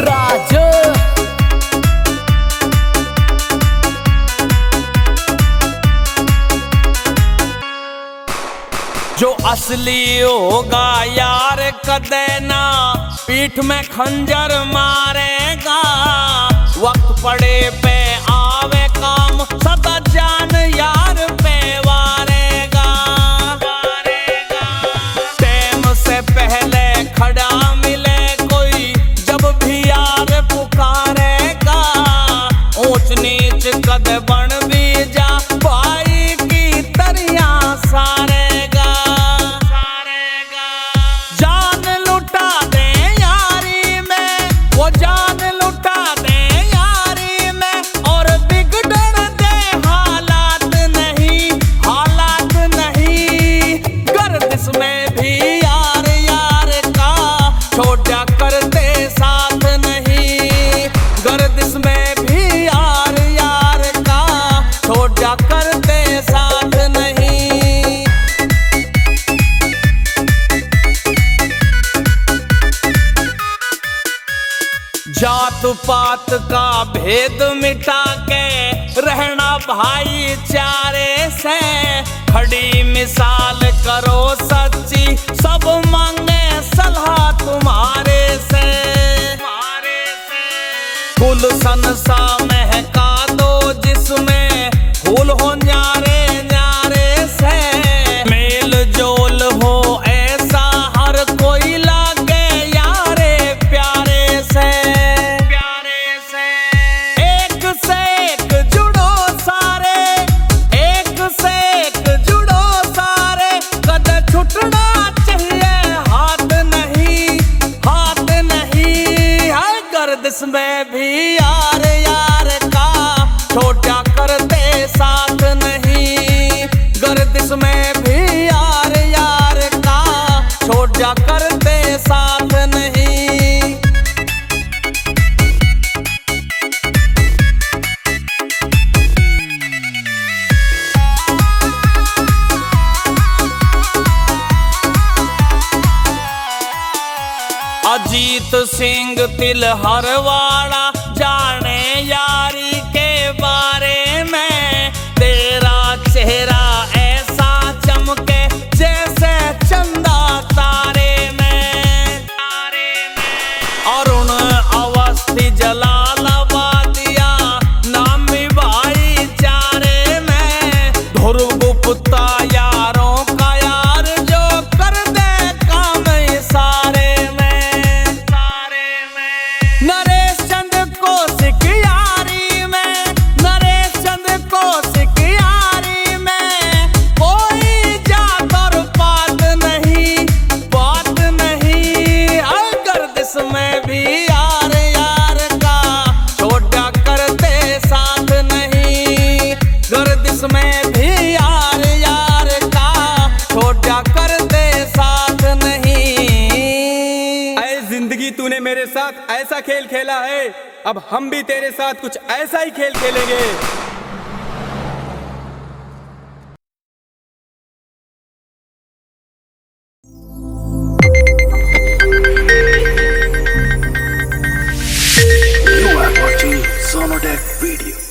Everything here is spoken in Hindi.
राज। जो असली होगा यार कदे ना पीठ में खंजर मारेगा, वक्त पड़े पे आवे काम सदा जान यार पे वारेगा। टाइम से पहले खड़ा मिले कोई जब भी यार पुकारेगा, ऊंच नीच कद बन भी जा भाई की तरिया सारे। जात पात का भेद मिटा के रहना भाईचारे से, खड़ी मिसाल करो सच्ची सब मांगे सलाह तुम्हारे से। गुलशन सा महका दो जिसमें फूल हो न्यारे न्यारे से, मेल जोल हो ऐसा हर कोई लागे यारे प्यारे से। में भी यार यार का छोटा करते साथ नहीं, गर्दिश में भी यार यार का छोटा करते साथ नहीं। अजीत सिंह तिलहरवाड़ा जाने यारी के बारे में, तेरा चेहरा ऐसा चमके जैसे चंदा तारे में। अरुण अवस्थी जलालाबादिया नाम भी भाईचारे में, ध्रुव गुप्ता यारों का यार जो कर दे काम सारे। नरेश चंद्र कौशिक यारी में, नरेश चंद्र कौशिक यारी में, कोई जात और बात नहीं, बात नहीं। हर गर्दिश में भी यार यार का छोटा करते साथ नहीं, गर्दिश में भी यार यार का छोटा करते साथ नहीं। ऐ जिंदगी तूने मेरे साथ ऐसा खेल खेला है, अब हम भी तेरे साथ कुछ ऐसा ही खेल खेलेंगे। You are watching Sonodec video.